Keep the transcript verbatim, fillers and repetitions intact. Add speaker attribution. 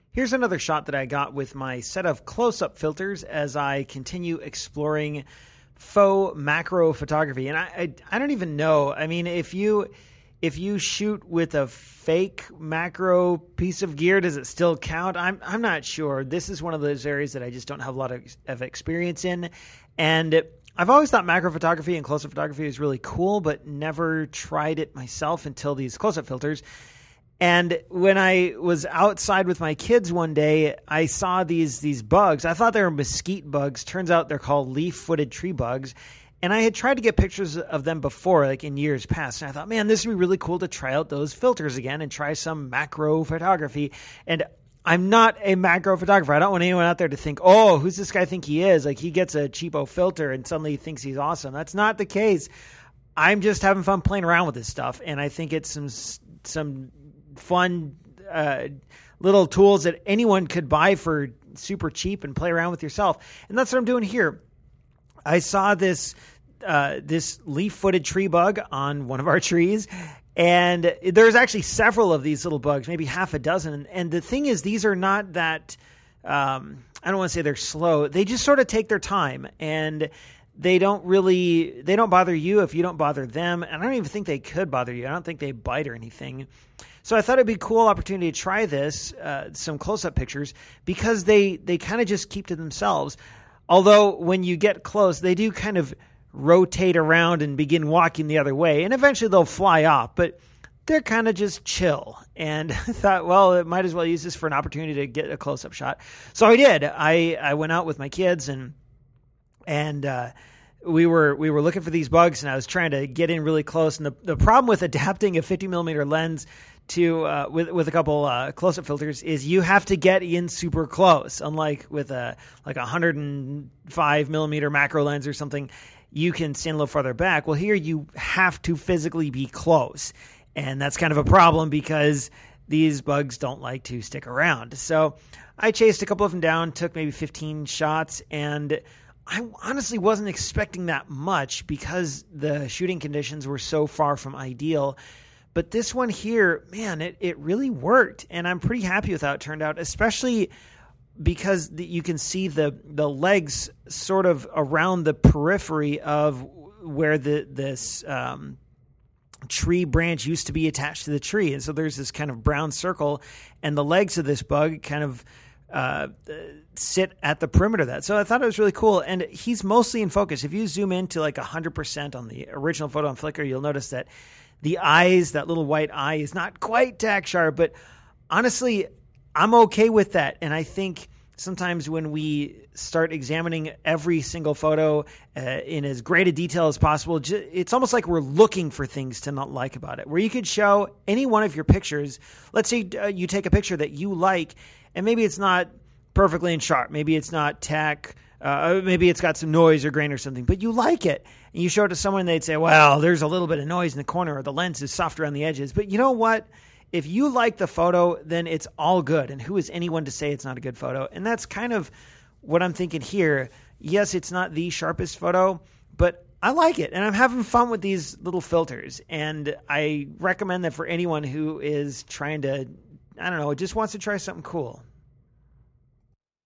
Speaker 1: Here's another shot that I got with my set of close-up filters as I continue exploring faux macro photography. And I, I, I don't even know. I mean, if you if you shoot with a fake macro piece of gear, does it still count? I'm I'm not sure. This is one of those areas that I just don't have a lot of, of experience in. And I've always thought macro photography and close-up photography is really cool, but never tried it myself until these close-up filters. And when I was outside with my kids one day, I saw these these bugs. I thought they were mesquite bugs. Turns out they're called leaf-footed tree bugs. And I had tried to get pictures of them before, like in years past. And I thought, man, this would be really cool to try out those filters again and try some macro photography. And I'm not a macro photographer. I don't want anyone out there to think, oh, who's this guy think he is? Like he gets a cheapo filter and suddenly he thinks he's awesome. That's not the case. I'm just having fun playing around with this stuff. And I think it's some some fun uh, little tools that anyone could buy for super cheap and play around with yourself. And that's what I'm doing here. I saw this uh, this leaf-footed tree bug on one of our trees, and there's actually several of these little bugs, maybe half a dozen. And the thing is, these are not that, um, I don't want to say they're slow. They just sort of take their time, and they don't really, they don't bother you if you don't bother them. And I don't even think they could bother you. I don't think they bite or anything. So I thought it'd be a cool opportunity to try this, uh, some close-up pictures, because they, they kind of just keep to themselves. Although when you get close, they do kind of rotate around and begin walking the other way, and eventually they'll fly off, but they're kind of just chill. And I thought, well, it might as well use this for an opportunity to get a close-up shot. So I did. I, I went out with my kids, and and uh, we were we were looking for these bugs, and I was trying to get in really close. And the, the problem with adapting a fifty millimeter lens to uh, with with a couple uh, close-up filters is you have to get in super close. Unlike with a like a one hundred five millimeter macro lens or something, you can stand a little farther back. Well, here you have to physically be close, and that's kind of a problem because these bugs don't like to stick around. So I chased a couple of them down, took maybe fifteen shots, and I honestly wasn't expecting that much because the shooting conditions were so far from ideal. But this one here, man, it, it really worked, and I'm pretty happy with how it turned out, especially because the, you can see the the legs sort of around the periphery of where the this um, tree branch used to be attached to the tree. And so there's this kind of brown circle, and the legs of this bug kind of uh, sit at the perimeter of that. So I thought it was really cool, and he's mostly in focus. If you zoom into like one hundred percent on the original photo on Flickr, you'll notice that the eyes, that little white eye, is not quite tack sharp, but honestly, I'm okay with that. And I think sometimes when we start examining every single photo uh, in as great a detail as possible, it's almost like we're looking for things to not like about it. Where you could show any one of your pictures. Let's say uh, you take a picture that you like, and maybe it's not perfectly in sharp. Maybe it's not tack. Uh, maybe it's got some noise or grain or something, but you like it. And you show it to someone, they'd say, well, there's a little bit of noise in the corner, or the lens is soft around the edges. But you know what? If you like the photo, then it's all good. And who is anyone to say it's not a good photo? And that's kind of what I'm thinking here. Yes, it's not the sharpest photo, but I like it. And I'm having fun with these little filters. And I recommend that for anyone who is trying to, I don't know, just wants to try something cool.